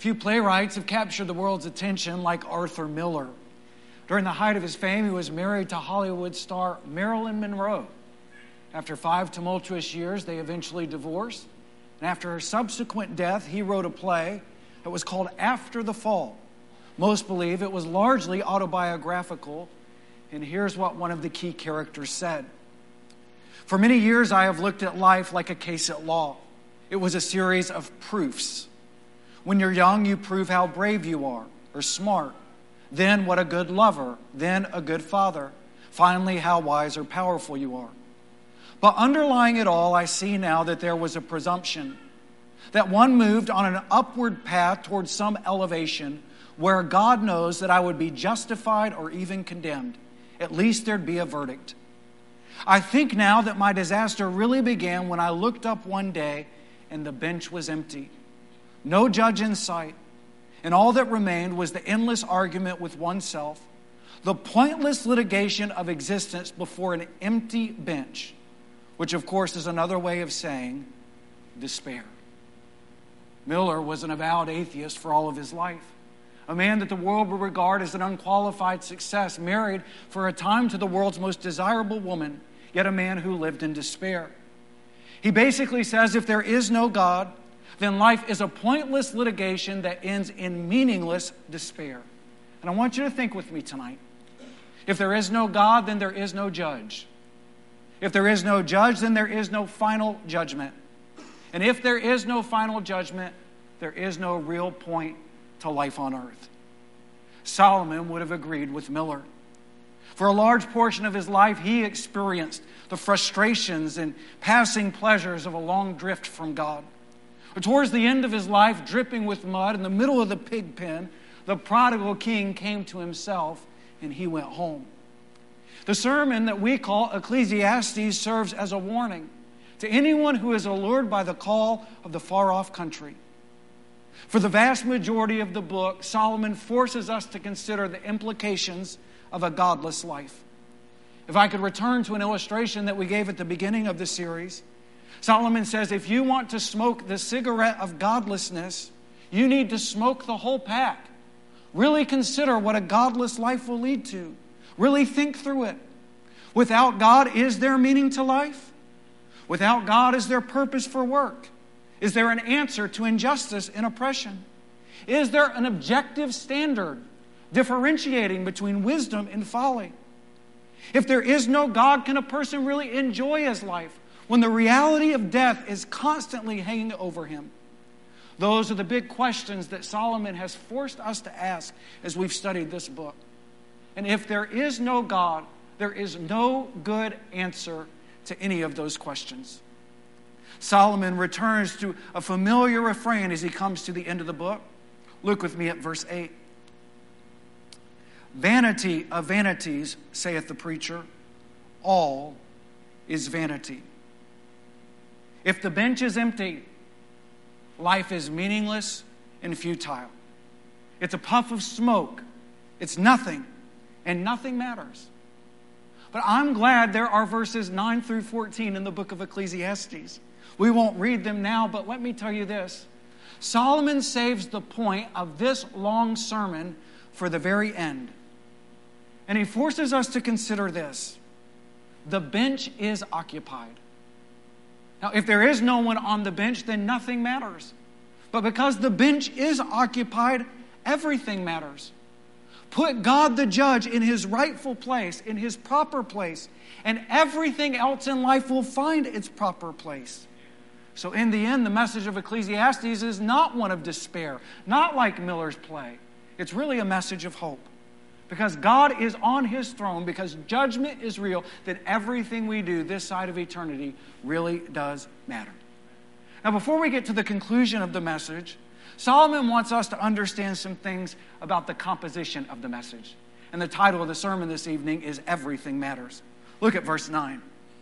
Few playwrights have captured the world's attention like Arthur Miller. During the height of his fame, he was married to Hollywood star Marilyn Monroe. After 5 tumultuous years, they eventually divorced. And after her subsequent death, he wrote a play that was called After the Fall. Most believe it was largely autobiographical. And here's what one of the key characters said. For many years, I have looked at life like a case at law. It was a series of proofs. When you're young, you prove how brave you are or smart. Then what a good lover. Then a good father. Finally, how wise or powerful you are. But underlying it all, I see now that there was a presumption that one moved on an upward path towards some elevation where God knows that I would be justified or even condemned. At least there'd be a verdict. I think now that my disaster really began when I looked up one day and the bench was empty. No judge in sight. And all that remained was the endless argument with oneself, the pointless litigation of existence before an empty bench, which of course is another way of saying despair. Miller was an avowed atheist for all of his life. A man that the world would regard as an unqualified success, married for a time to the world's most desirable woman, yet a man who lived in despair. He basically says if there is no God, then life is a pointless litigation that ends in meaningless despair. And I want you to think with me tonight. If there is no God, then there is no judge. If there is no judge, then there is no final judgment. And if there is no final judgment, there is no real point to life on earth. Solomon would have agreed with Miller. For a large portion of his life, he experienced the frustrations and passing pleasures of a long drift from God. But towards the end of his life, dripping with mud in the middle of the pig pen, the prodigal king came to himself and he went home. The sermon that we call Ecclesiastes serves as a warning to anyone who is allured by the call of the far-off country. For the vast majority of the book, Solomon forces us to consider the implications of a godless life. If I could return to an illustration that we gave at the beginning of the series, Solomon says if you want to smoke the cigarette of godlessness, you need to smoke the whole pack. Really consider what a godless life will lead to. Really think through it. Without God, is there meaning to life? Without God, is there purpose for work? Is there an answer to injustice and oppression? Is there an objective standard differentiating between wisdom and folly? If there is no God, can a person really enjoy his life when the reality of death is constantly hanging over him? Those are the big questions that Solomon has forced us to ask as we've studied this book. And if there is no God, there is no good answer to any of those questions. Solomon returns to a familiar refrain as he comes to the end of the book. Look with me at verse 8. Vanity of vanities, saith the preacher, all is vanity. If the bench is empty, life is meaningless and futile. It's a puff of smoke. It's nothing, and nothing matters. But I'm glad there are verses 9 through 14 in the book of Ecclesiastes. We won't read them now, but let me tell you this. Solomon saves the point of this long sermon for the very end. And he forces us to consider this. The bench is occupied. Now, if there is no one on the bench, then nothing matters. But because the bench is occupied, everything matters. Put God the judge in his rightful place, in his proper place, and everything else in life will find its proper place. So in the end, the message of Ecclesiastes is not one of despair, not like Miller's play. It's really a message of hope. Because God is on his throne, because judgment is real, then everything we do this side of eternity really does matter. Now, before we get to the conclusion of the message, Solomon wants us to understand some things about the composition of the message. And the title of the sermon this evening is Everything Matters. Look at verse 9.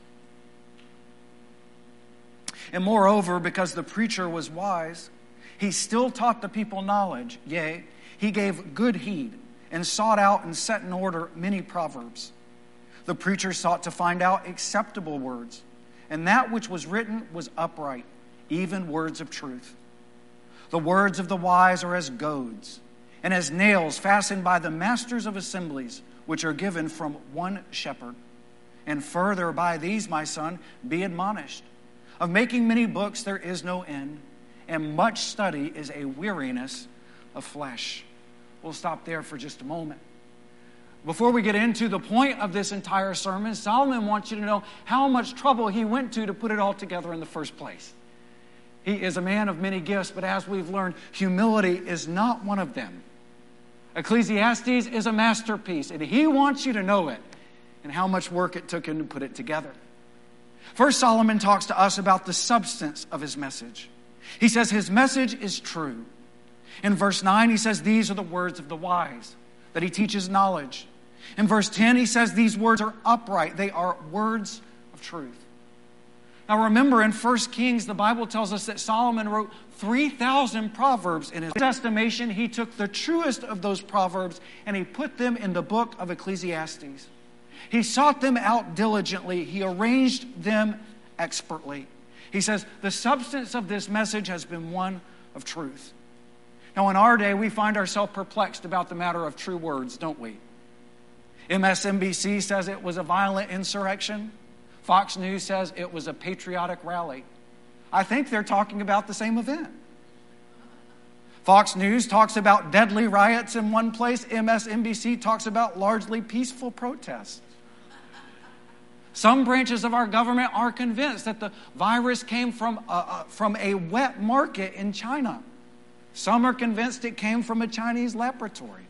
And moreover, because the preacher was wise, he still taught the people knowledge. Yea, he gave good heed and sought out and set in order many proverbs. The preacher sought to find out acceptable words, and that which was written was upright, even words of truth. The words of the wise are as goads, and as nails fastened by the masters of assemblies, which are given from one shepherd. And further, by these, my son, be admonished. Of making many books there is no end, and much study is a weariness of flesh. We'll stop there for just a moment. Before we get into the point of this entire sermon, Solomon wants you to know how much trouble he went to put it all together in the first place. He is a man of many gifts, but as we've learned, humility is not one of them. Ecclesiastes is a masterpiece, and he wants you to know it and how much work it took him to put it together. First, Solomon talks to us about the substance of his message. He says his message is true. In verse 9, he says these are the words of the wise, that he teaches knowledge. In verse 10, he says these words are upright. They are words of truth. Now remember, in 1 Kings, the Bible tells us that Solomon wrote 3,000 proverbs. In his estimation, he took the truest of those proverbs and he put them in the book of Ecclesiastes. He sought them out diligently. He arranged them expertly. He says, the substance of this message has been one of truth. Now, in our day, we find ourselves perplexed about the matter of true words, don't we? MSNBC says it was a violent insurrection. Fox News says it was a patriotic rally. I think they're talking about the same event. Fox News talks about deadly riots in one place. MSNBC talks about largely peaceful protests. Some branches of our government are convinced that the virus came from a wet market in China. Some are convinced it came from a Chinese laboratory.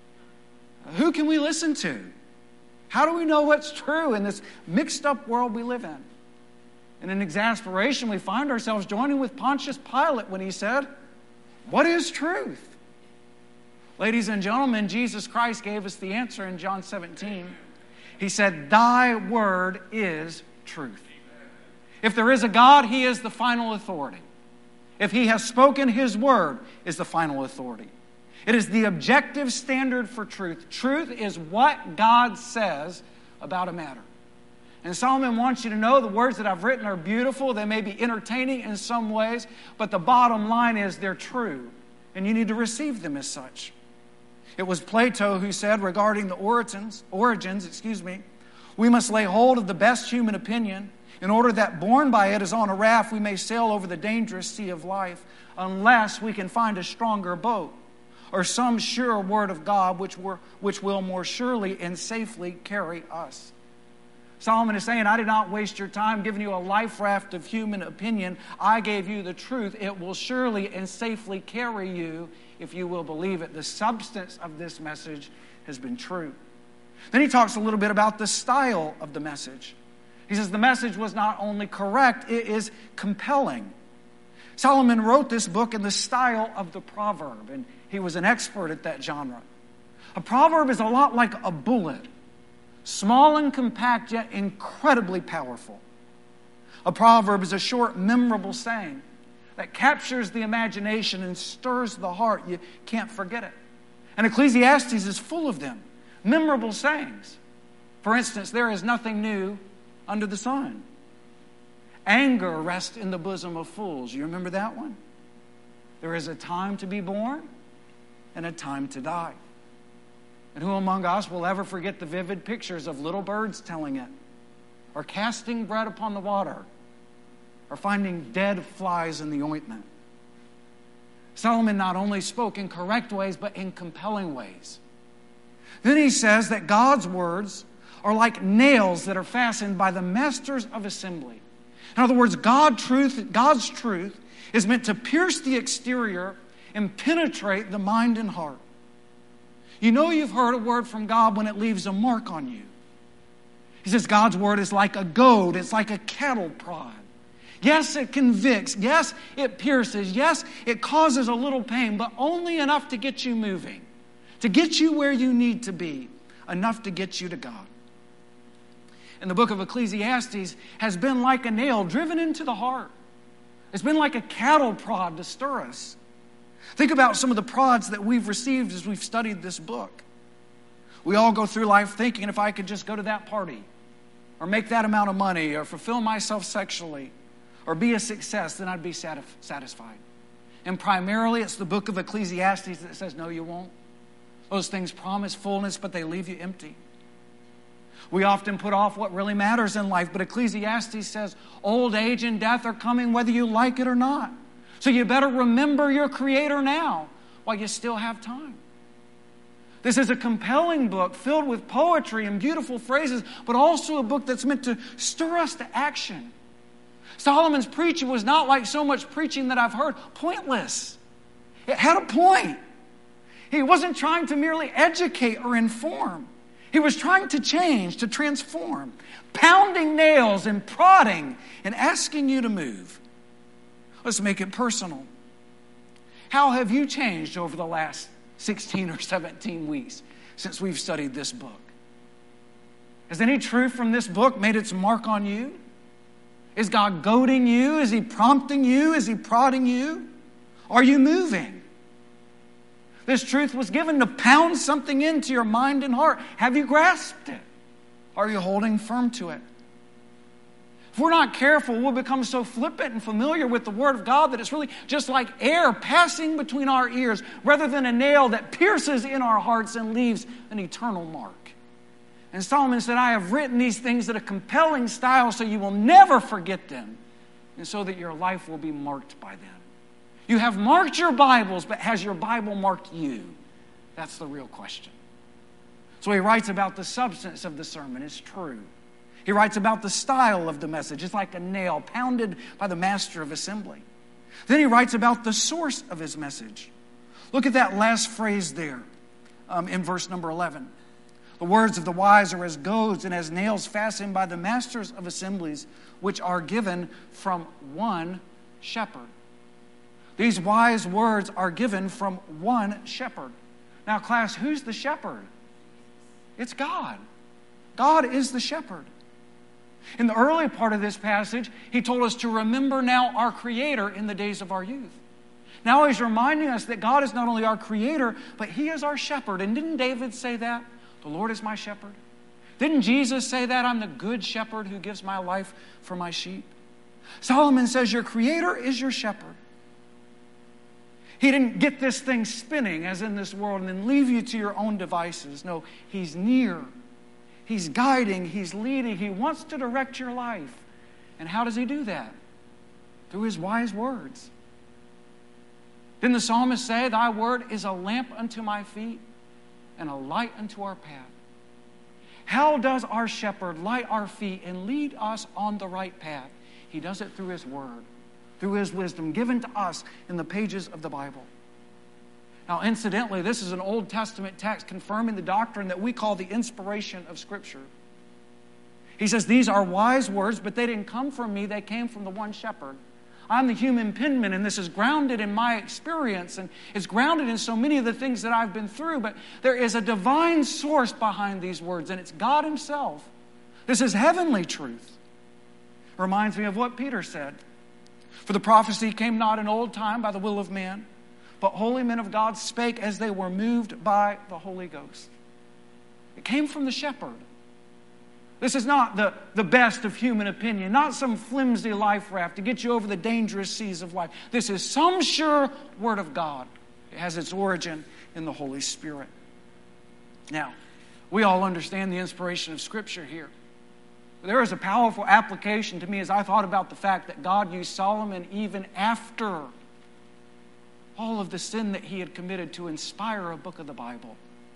Who can we listen to? How do we know what's true in this mixed up world we live in? And in exasperation, we find ourselves joining with Pontius Pilate when he said, "What is truth?" Ladies and gentlemen, Jesus Christ gave us the answer in John 17. He said, "Thy word is truth." If there is a God, he is the final authority. If he has spoken, his word is the final authority. It is the objective standard for truth. Truth is what God says about a matter. And Solomon wants you to know the words that I've written are beautiful. They may be entertaining in some ways, but the bottom line is they're true, and you need to receive them as such. It was Plato who said regarding the origins, we must lay hold of the best human opinion in order that borne by it as on a raft we may sail over the dangerous sea of life, unless we can find a stronger boat or some sure word of God which will more surely and safely carry us. Solomon is saying, I did not waste your time giving you a life raft of human opinion. I gave you the truth. It will surely and safely carry you if you will believe it. The substance of this message has been true. Then he talks a little bit about the style of the message. He says the message was not only correct, it is compelling. Solomon wrote this book in the style of the proverb, and he was an expert at that genre. A proverb is a lot like a bullet, small and compact, yet incredibly powerful. A proverb is a short, memorable saying that captures the imagination and stirs the heart. You can't forget it. And Ecclesiastes is full of them, memorable sayings. For instance, there is nothing new under the sun. Anger rests in the bosom of fools. You remember that one? There is a time to be born and a time to die. And who among us will ever forget the vivid pictures of little birds telling it, or casting bread upon the water, or finding dead flies in the ointment? Solomon not only spoke in correct ways, but in compelling ways. Then he says that God's words are like nails that are fastened by the masters of assembly. In other words, God's truth is meant to pierce the exterior and penetrate the mind and heart. You know you've heard a word from God when it leaves a mark on you. He says God's word is like a goad. It's like a cattle prod. Yes, it convicts. Yes, it pierces. Yes, it causes a little pain, but only enough to get you moving, to get you where you need to be, enough to get you to God. And the book of Ecclesiastes has been like a nail driven into the heart. It's been like a cattle prod to stir us. Think about some of the prods that we've received as we've studied this book. We all go through life thinking, if I could just go to that party, or make that amount of money, or fulfill myself sexually, or be a success, then I'd be satisfied. And primarily it's the book of Ecclesiastes that says, no, you won't. Those things promise fullness, but they leave you empty. We often put off what really matters in life, but Ecclesiastes says old age and death are coming whether you like it or not. So you better remember your Creator now while you still have time. This is a compelling book filled with poetry and beautiful phrases, but also a book that's meant to stir us to action. Solomon's preaching was not like so much preaching that I've heard, pointless. It had a point. He wasn't trying to merely educate or inform. He was trying to change, to transform, pounding nails and prodding and asking you to move. Let's make it personal. How have you changed over the last 16 or 17 weeks since we've studied this book? Has any truth from this book made its mark on you? Is God goading you? Is He prompting you? Is He prodding you? Are you moving? This truth was given to pound something into your mind and heart. Have you grasped it? Are you holding firm to it? If we're not careful, we'll become so flippant and familiar with the Word of God that it's really just like air passing between our ears rather than a nail that pierces in our hearts and leaves an eternal mark. And Solomon said, I have written these things in a compelling style so you will never forget them and so that your life will be marked by them. You have marked your Bibles, but has your Bible marked you? That's the real question. So he writes about the substance of the sermon. It's true. He writes about the style of the message. It's like a nail pounded by the master of assembly. Then he writes about the source of his message. Look at that last phrase there in verse number 11. The words of the wise are as goads and as nails fastened by the masters of assemblies, which are given from one shepherd. These wise words are given from one shepherd. Now, class, who's the shepherd? It's God. God is the shepherd. In the early part of this passage, he told us to remember now our Creator in the days of our youth. Now he's reminding us that God is not only our Creator, but He is our shepherd. And didn't David say that? The Lord is my shepherd. Didn't Jesus say that? I'm the good shepherd who gives my life for my sheep. Solomon says your Creator is your shepherd. He didn't get this thing spinning as in this world and then leave you to your own devices. No, He's near. He's guiding. He's leading. He wants to direct your life. And how does He do that? Through His wise words. Didn't the psalmist say, Thy word is a lamp unto my feet and a light unto our path? How does our shepherd light our feet and lead us on the right path? He does it through His word, through His wisdom given to us in the pages of the Bible. Now, incidentally, this is an Old Testament text confirming the doctrine that we call the inspiration of Scripture. He says, these are wise words, but they didn't come from me. They came from the one shepherd. I'm the human penman, and this is grounded in my experience, and it's grounded in so many of the things that I've been through, but there is a divine source behind these words, and it's God Himself. This is heavenly truth. It reminds me of what Peter said. For the prophecy came not in old time by the will of man, but holy men of God spake as they were moved by the Holy Ghost. It came from the shepherd. This is not the best of human opinion, not some flimsy life raft to get you over the dangerous seas of life. This is some sure word of God. It has its origin in the Holy Spirit. Now, we all understand the inspiration of Scripture here. There is a powerful application to me as I thought about the fact that God used Solomon even after all of the sin that he had committed to inspire a book of the Bible,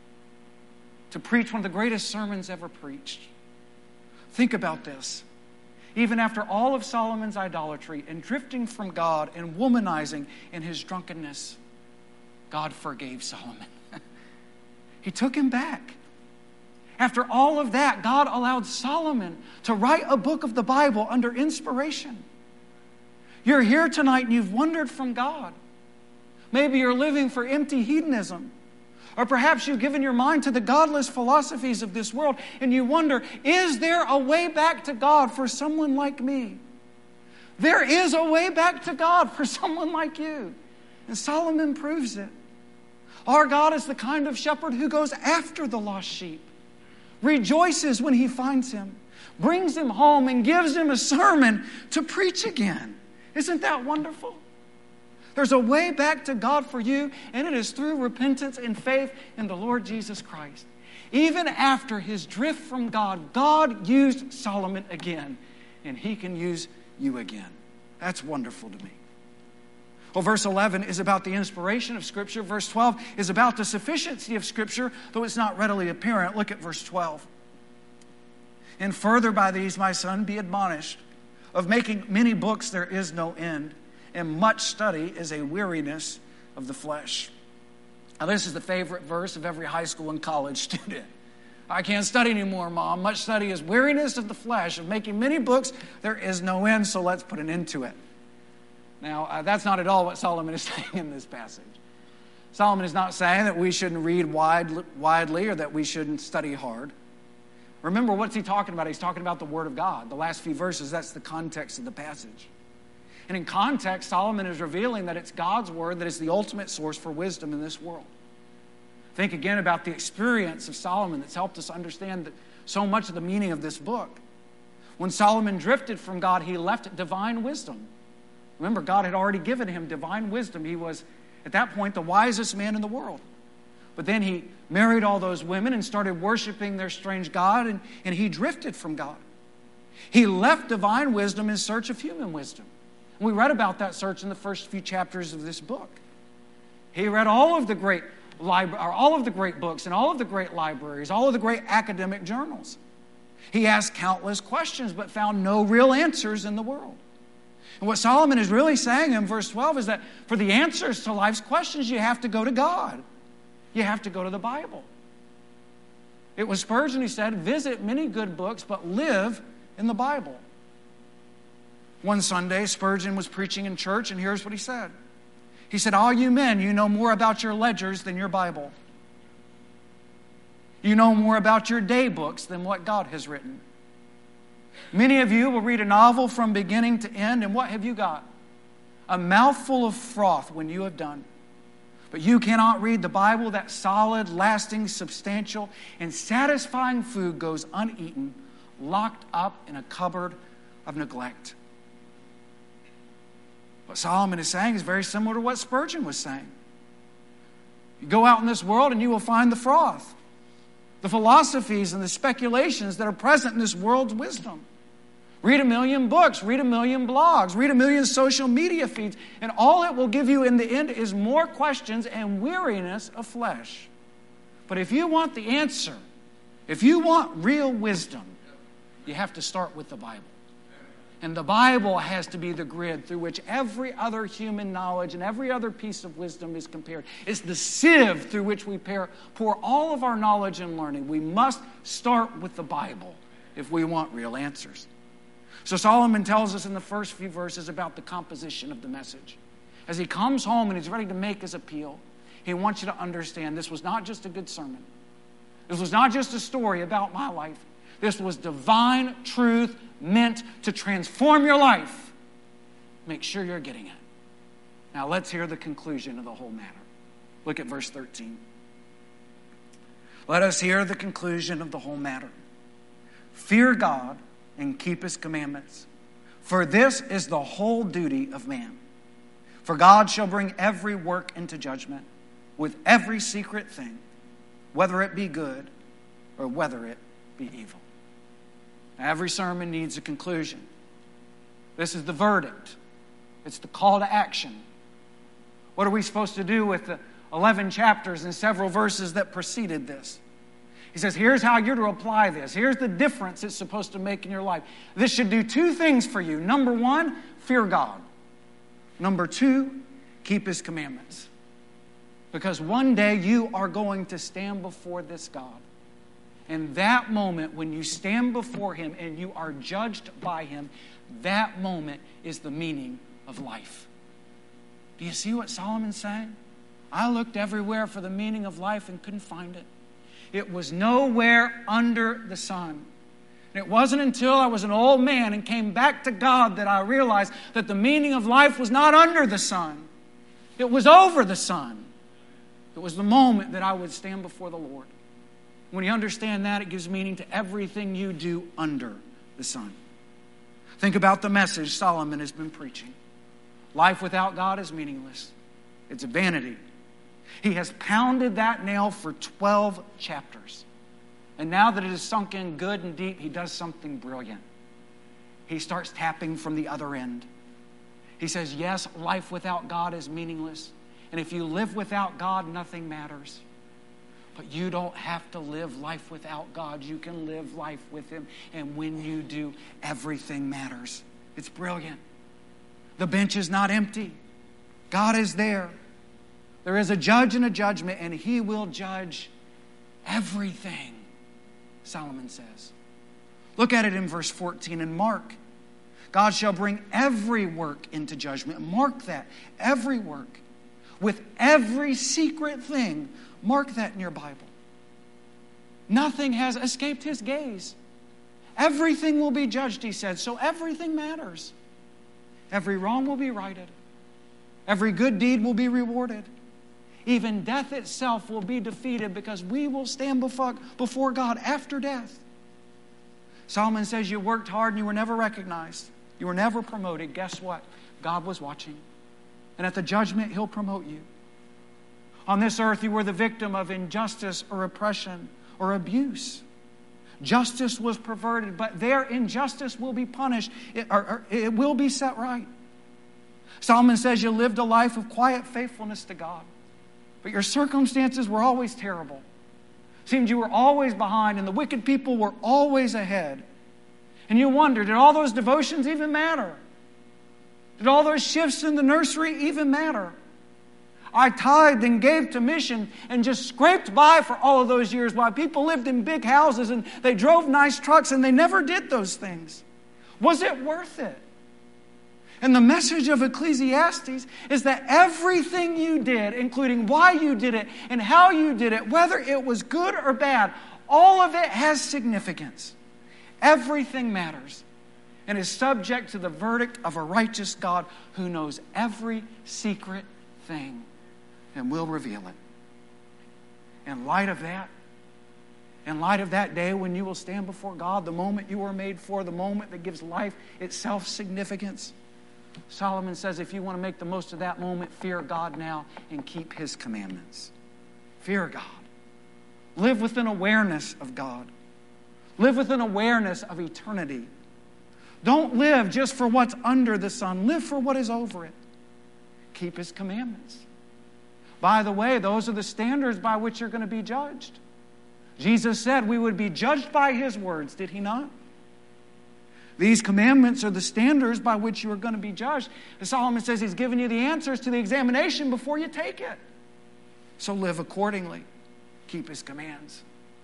to preach one of the greatest sermons ever preached. Think about this. Even after all of Solomon's idolatry and drifting from God and womanizing in his drunkenness, God forgave Solomon. He took him back. After all of that, God allowed Solomon to write a book of the Bible under inspiration. You're here tonight and you've wandered from God. Maybe you're living for empty hedonism. Or perhaps you've given your mind to the godless philosophies of this world and you wonder, is there a way back to God for someone like me? There is a way back to God for someone like you. And Solomon proves it. Our God is the kind of shepherd who goes after the lost sheep, rejoices when he finds him, brings him home and gives him a sermon to preach again. Isn't that wonderful? There's a way back to God for you, and it is through repentance and faith in the Lord Jesus Christ. Even after his drift from God, God used Solomon again, and he can use you again. That's wonderful to me. Well, verse 11 is about the inspiration of Scripture. Verse 12 is about the sufficiency of Scripture, though it's not readily apparent. Look at verse 12. And further by these, my son, be admonished. Of making many books there is no end, and much study is a weariness of the flesh. Now, this is the favorite verse of every high school and college student. I can't study anymore, Mom. Much study is weariness of the flesh. Of making many books there is no end, so let's put an end to it. Now, that's not at all what Solomon is saying in this passage. Solomon is not saying that we shouldn't read widely or that we shouldn't study hard. Remember, what's he talking about? He's talking about the Word of God. The last few verses, that's the context of the passage. And in context, Solomon is revealing that it's God's Word that is the ultimate source for wisdom in this world. Think again about the experience of Solomon that's helped us understand so much of the meaning of this book. When Solomon drifted from God, he left divine wisdom. Remember, God had already given him divine wisdom. He was, at that point, the wisest man in the world. But then he married all those women and started worshiping their strange God, and he drifted from God. He left divine wisdom in search of human wisdom. We read about that search in the first few chapters of this book. He read all of the great books and all of the great libraries, all of the great academic journals. He asked countless questions, but found no real answers in the world. And what Solomon is really saying in verse 12 is that for the answers to life's questions, you have to go to God. You have to go to the Bible. It was Spurgeon who said, visit many good books, but live in the Bible. One Sunday, Spurgeon was preaching in church, and here's what he said. He said, all you men, you know more about your ledgers than your Bible. You know more about your day books than what God has written. Many of you will read a novel from beginning to end, and what have you got? A mouthful of froth when you have done. But you cannot read the Bible. That solid, lasting, substantial, and satisfying food goes uneaten, locked up in a cupboard of neglect. What Solomon is saying is very similar to what Spurgeon was saying. You go out in this world and you will find the froth, the philosophies and the speculations that are present in this world's wisdom. Read a million books, read a million blogs, read a million social media feeds, and all it will give you in the end is more questions and weariness of flesh. But if you want the answer, if you want real wisdom, you have to start with the Bible. And the Bible has to be the grid through which every other human knowledge and every other piece of wisdom is compared. It's the sieve through which we pour all of our knowledge and learning. We must start with the Bible if we want real answers. So Solomon tells us in the first few verses about the composition of the message. As he comes home and he's ready to make his appeal, he wants you to understand this was not just a good sermon. This was not just a story about my life. This was divine truth meant to transform your life. Make sure you're getting it. Now let's hear the conclusion of the whole matter. Look at verse 13. Let us hear the conclusion of the whole matter. Fear God and keep his commandments, for this is the whole duty of man. For God shall bring every work into judgment with every secret thing, whether it be good or whether it be evil. Now, every sermon needs a conclusion. This is the verdict. It's the call to action. What are we supposed to do with the 11 chapters and several verses that preceded this? He says, here's how you're to apply this. Here's the difference it's supposed to make in your life. This should do two things for you. Number one, fear God. Number two, keep his commandments. Because one day you are going to stand before this God. And that moment when you stand before him and you are judged by him, that moment is the meaning of life. Do you see what Solomon's saying? I looked everywhere for the meaning of life and couldn't find it. It was nowhere under the sun. And it wasn't until I was an old man and came back to God that I realized that the meaning of life was not under the sun. It was over the sun. It was the moment that I would stand before the Lord. When you understand that, it gives meaning to everything you do under the sun. Think about the message Solomon has been preaching. Life without God is meaningless. It's vanity. He has pounded that nail for 12 chapters. And now that it is sunk in good and deep, he does something brilliant. He starts tapping from the other end. He says, yes, life without God is meaningless. And if you live without God, nothing matters. But you don't have to live life without God. You can live life with Him. And when you do, everything matters. It's brilliant. The bench is not empty. God is there. There is a judge and a judgment, and He will judge everything, Solomon says. Look at it in verse 14 and Mark. God shall bring every work into judgment. Mark that. Every work. With every secret thing. Mark that in your Bible. Nothing has escaped His gaze. Everything will be judged, He said. So everything matters. Every wrong will be righted. Every good deed will be rewarded. Even death itself will be defeated because we will stand before God after death. Solomon says you worked hard and you were never recognized. You were never promoted. Guess what? God was watching. And at the judgment, He'll promote you. On this earth, you were the victim of injustice or oppression or abuse. Justice was perverted, but their injustice will be punished. It will be set right. Solomon says you lived a life of quiet faithfulness to God, but your circumstances were always terrible. Seemed you were always behind, and the wicked people were always ahead. And you wonder, did all those devotions even matter? Did all those shifts in the nursery even matter? I tithed and gave to mission and just scraped by for all of those years while people lived in big houses and they drove nice trucks and they never did those things. Was it worth it? And the message of Ecclesiastes is that everything you did, including why you did it and how you did it, whether it was good or bad, all of it has significance. Everything matters and is subject to the verdict of a righteous God who knows every secret thing and will reveal it. In light of that day when you will stand before God, the moment you were made for, the moment that gives life itself significance, Solomon says if you want to make the most of that moment, fear God now and keep His commandments. Fear God. Live with an awareness of God. Live with an awareness of eternity. Don't live just for what's under the sun. Live for what is over it. Keep His commandments. By the way, those are the standards by which you're going to be judged. Jesus said we would be judged by His words, did He not? These commandments are the standards by which you are going to be judged. And Solomon says He's given you the answers to the examination before you take it. So live accordingly. Keep His commands.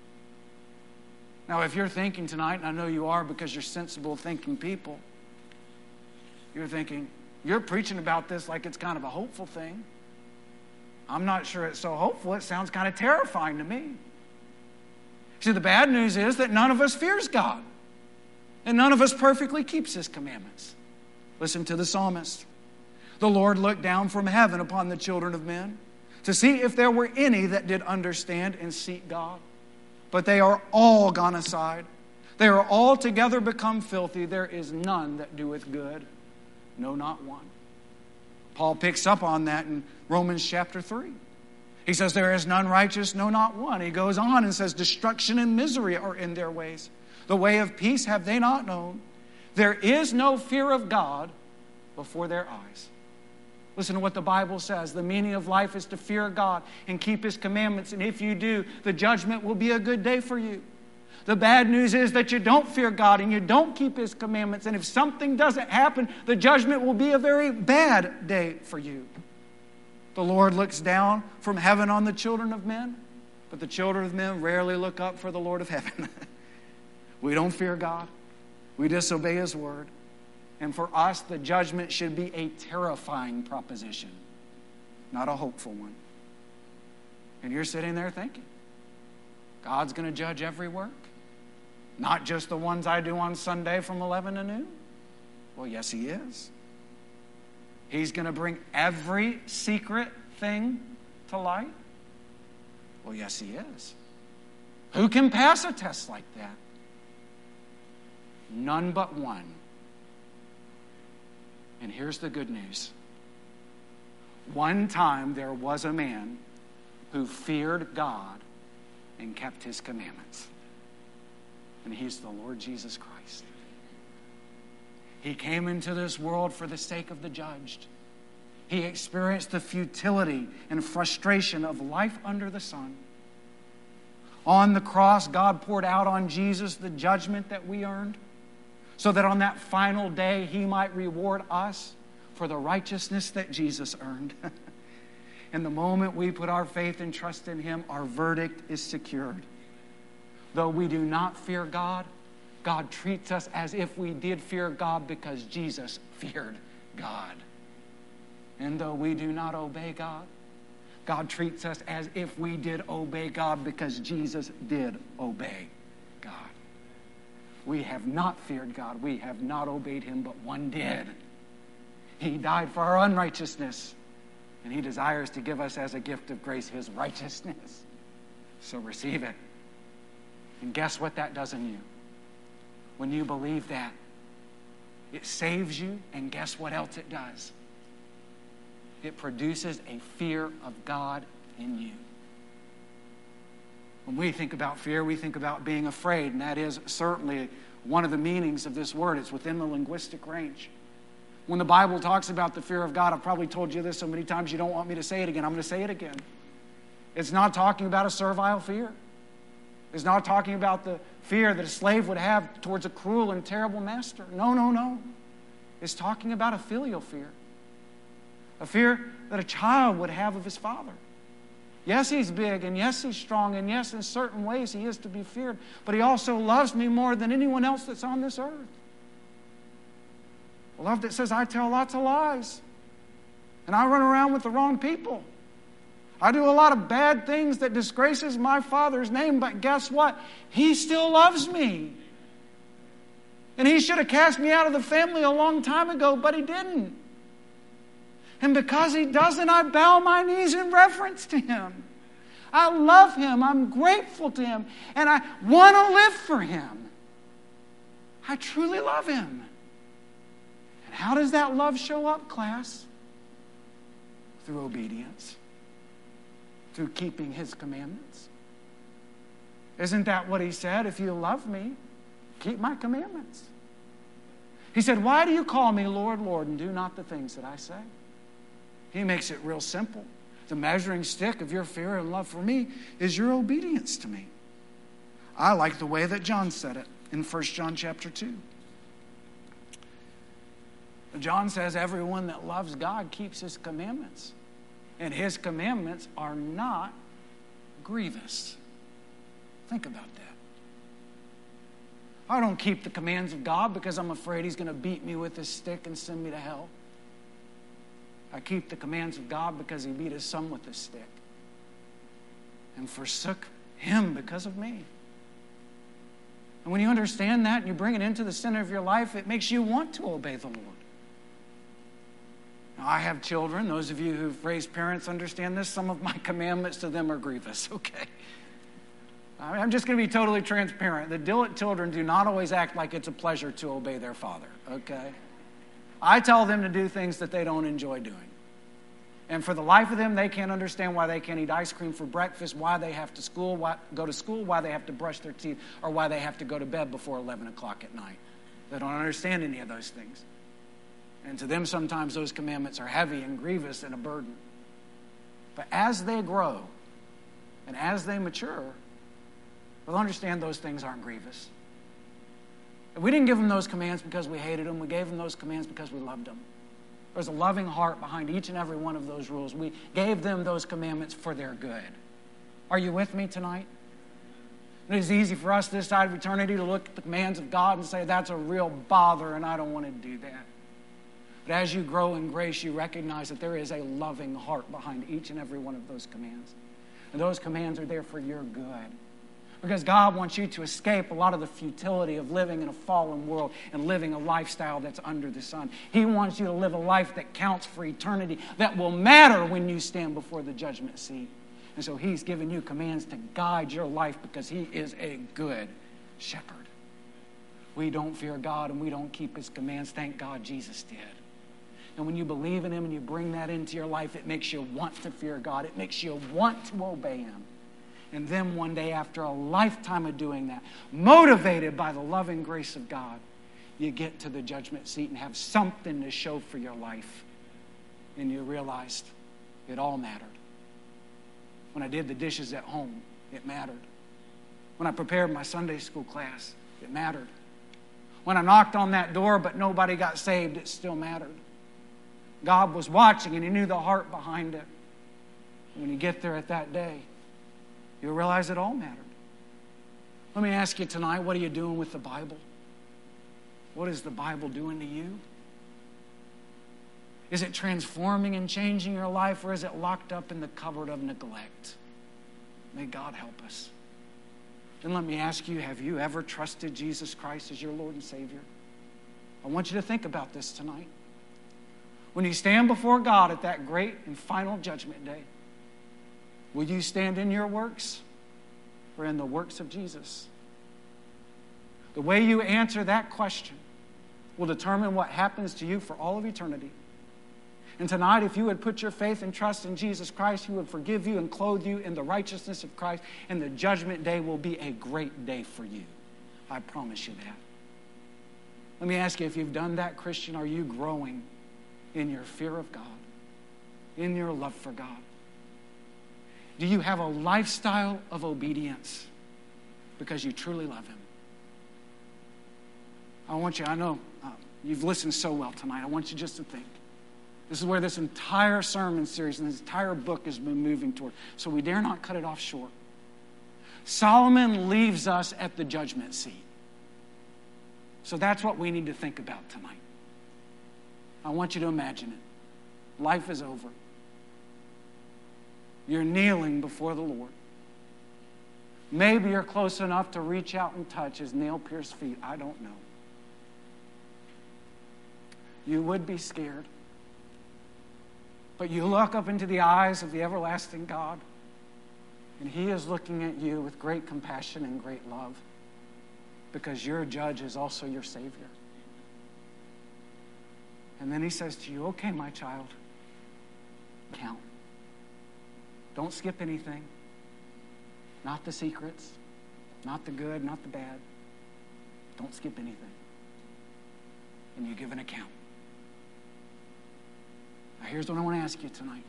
Now, if you're thinking tonight, and I know you are because you're sensible thinking people, you're thinking, you're preaching about this like it's kind of a hopeful thing. I'm not sure it's so hopeful. It sounds kind of terrifying to me. See, the bad news is that none of us fears God. And none of us perfectly keeps His commandments. Listen to the psalmist. The Lord looked down from heaven upon the children of men to see if there were any that did understand and seek God. But they are all gone aside. They are all together become filthy. There is none that doeth good. No, not one. Paul picks up on that in Romans chapter 3. He says, there is none righteous, no, not one. He goes on and says, destruction and misery are in their ways. The way of peace have they not known. There is no fear of God before their eyes. Listen to what the Bible says. The meaning of life is to fear God and keep His commandments. And if you do, the judgment will be a good day for you. The bad news is that you don't fear God and you don't keep His commandments. And if something doesn't happen, the judgment will be a very bad day for you. The Lord looks down from heaven on the children of men, but the children of men rarely look up for the Lord of heaven. We don't fear God. We disobey His word. And for us, the judgment should be a terrifying proposition, not a hopeful one. And you're sitting there thinking, God's going to judge every work? Not just the ones I do on Sunday from 11 to noon? Well, yes, He is. He's going to bring every secret thing to light? Well, yes, He is. Who can pass a test like that? None but one. And here's the good news. One time there was a man who feared God and kept his commandments. And he's the Lord Jesus Christ. He came into this world for the sake of the judged. He experienced the futility and frustration of life under the sun. On the cross, God poured out on Jesus the judgment that we earned, so that on that final day, He might reward us for the righteousness that Jesus earned. And the moment we put our faith and trust in Him, our verdict is secured. Though we do not fear God, God treats us as if we did fear God because Jesus feared God. And though we do not obey God, God treats us as if we did obey God because Jesus did obey God. We have not feared God. We have not obeyed Him, but one did. He died for our unrighteousness, and He desires to give us as a gift of grace His righteousness. So receive it. And guess what that does in you? When you believe that, it saves you, and guess what else it does? It produces a fear of God in you. When we think about fear, we think about being afraid, and that is certainly one of the meanings of this word. It's within the linguistic range. When the Bible talks about the fear of God, I've probably told you this so many times you don't want me to say it again. I'm going to say it again. It's not talking about a servile fear. It's not talking about the fear that a slave would have towards a cruel and terrible master. No. It's talking about a filial fear. A fear that a child would have of his father. Yes, he's big, and yes, he's strong, and yes, in certain ways he is to be feared, but he also loves me more than anyone else that's on this earth. A love that says, I tell lots of lies, and I run around with the wrong people. I do a lot of bad things that disgraces my Father's name, but guess what? He still loves me. And He should have cast me out of the family a long time ago, but He didn't. And because He doesn't, I bow my knees in reverence to Him. I love Him. I'm grateful to Him. And I want to live for Him. I truly love Him. And how does that love show up, class? Through obedience. Through keeping His commandments. Isn't that what He said? If you love me, keep my commandments. He said, why do you call me Lord, Lord, and do not the things that I say? He makes it real simple. The measuring stick of your fear and love for me is your obedience to me. I like the way that John said it in 1 John chapter 2. John says everyone that loves God keeps His commandments. And His commandments are not grievous. Think about that. I don't keep the commands of God because I'm afraid He's going to beat me with His stick and send me to hell. I keep the commands of God because He beat His Son with His stick and forsook Him because of me. And when you understand that and you bring it into the center of your life, it makes you want to obey the Lord. Now, I have children. Those of you who've raised parents understand this. Some of my commandments to them are grievous, okay? I'm just going to be totally transparent. The diligent children do not always act like it's a pleasure to obey their father, okay? I tell them to do things that they don't enjoy doing. And for the life of them, they can't understand why they can't eat ice cream for breakfast, why they have to go to school, why they have to brush their teeth, or why they have to go to bed before 11 o'clock at night. They don't understand any of those things. And to them, sometimes those commandments are heavy and grievous and a burden. But as they grow and as they mature, they'll understand those things aren't grievous. We didn't give them those commands because we hated them. We gave them those commands because we loved them. There's a loving heart behind each and every one of those rules. We gave them those commandments for their good. Are you with me tonight? It is easy for us this side of eternity to look at the commands of God and say, that's a real bother and I don't want to do that. But as you grow in grace, you recognize that there is a loving heart behind each and every one of those commands. And those commands are there for your good. Because God wants you to escape a lot of the futility of living in a fallen world and living a lifestyle that's under the sun. He wants you to live a life that counts for eternity, that will matter when you stand before the judgment seat. And so He's given you commands to guide your life because He is a good shepherd. We don't fear God and we don't keep His commands. Thank God Jesus did. And when you believe in Him and you bring that into your life, it makes you want to fear God. It makes you want to obey Him. And then one day, after a lifetime of doing that, motivated by the loving grace of God, you get to the judgment seat and have something to show for your life. And you realized it all mattered. When I did the dishes at home, it mattered. When I prepared my Sunday school class, it mattered. When I knocked on that door but nobody got saved, it still mattered. God was watching and He knew the heart behind it. When you get there at that day, you'll realize it all mattered. Let me ask you tonight, what are you doing with the Bible? What is the Bible doing to you? Is it transforming and changing your life, or is it locked up in the cupboard of neglect? May God help us. Then let me ask you, have you ever trusted Jesus Christ as your Lord and Savior? I want you to think about this tonight. When you stand before God at that great and final judgment day, will you stand in your works or in the works of Jesus? The way you answer that question will determine what happens to you for all of eternity. And tonight, if you would put your faith and trust in Jesus Christ, He would forgive you and clothe you in the righteousness of Christ, and the judgment day will be a great day for you. I promise you that. Let me ask you, if you've done that, Christian, are you growing in your fear of God, in your love for God? Do you have a lifestyle of obedience because you truly love Him? I know you've listened so well tonight. I want you just to think. This is where this entire sermon series and this entire book has been moving toward. So we dare not cut it off short. Solomon leaves us at the judgment seat. So that's what we need to think about tonight. I want you to imagine it. Life is over. You're kneeling before the Lord. Maybe you're close enough to reach out and touch His nail-pierced feet. I don't know. You would be scared. But you look up into the eyes of the everlasting God, and He is looking at you with great compassion and great love, because your judge is also your Savior. And then He says to you, okay, my child, count. Don't skip anything. Not the secrets, not the good, not the bad. Don't skip anything. And you give an account. Now, here's what I want to ask you tonight.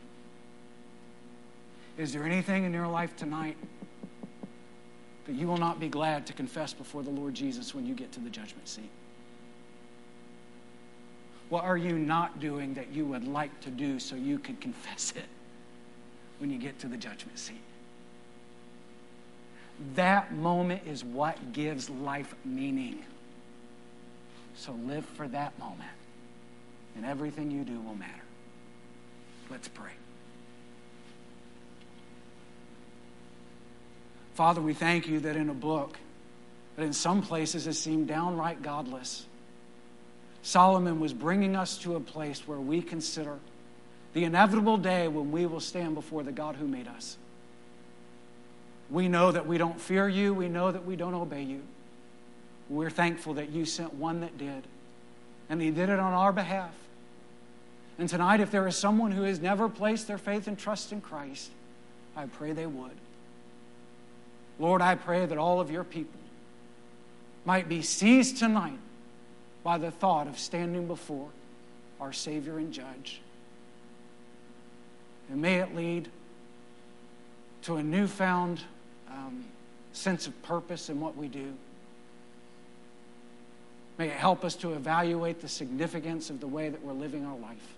Is there anything in your life tonight that you will not be glad to confess before the Lord Jesus when you get to the judgment seat? What are you not doing that you would like to do so you could confess it when you get to the judgment seat? That moment is what gives life meaning. So live for that moment, and everything you do will matter. Let's pray. Father, we thank You that in a book that in some places has seemed downright godless, Solomon was bringing us to a place where we consider the inevitable day when we will stand before the God who made us. We know that we don't fear You. We know that we don't obey You. We're thankful that You sent one that did, and He did it on our behalf. And tonight, if there is someone who has never placed their faith and trust in Christ, I pray they would. Lord, I pray that all of Your people might be seized tonight by the thought of standing before our Savior and Judge. And may it lead to a newfound sense of purpose in what we do. May it help us to evaluate the significance of the way that we're living our life.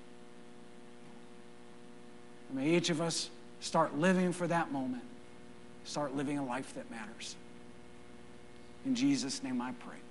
May each of us start living for that moment. Start living a life that matters. In Jesus' name I pray.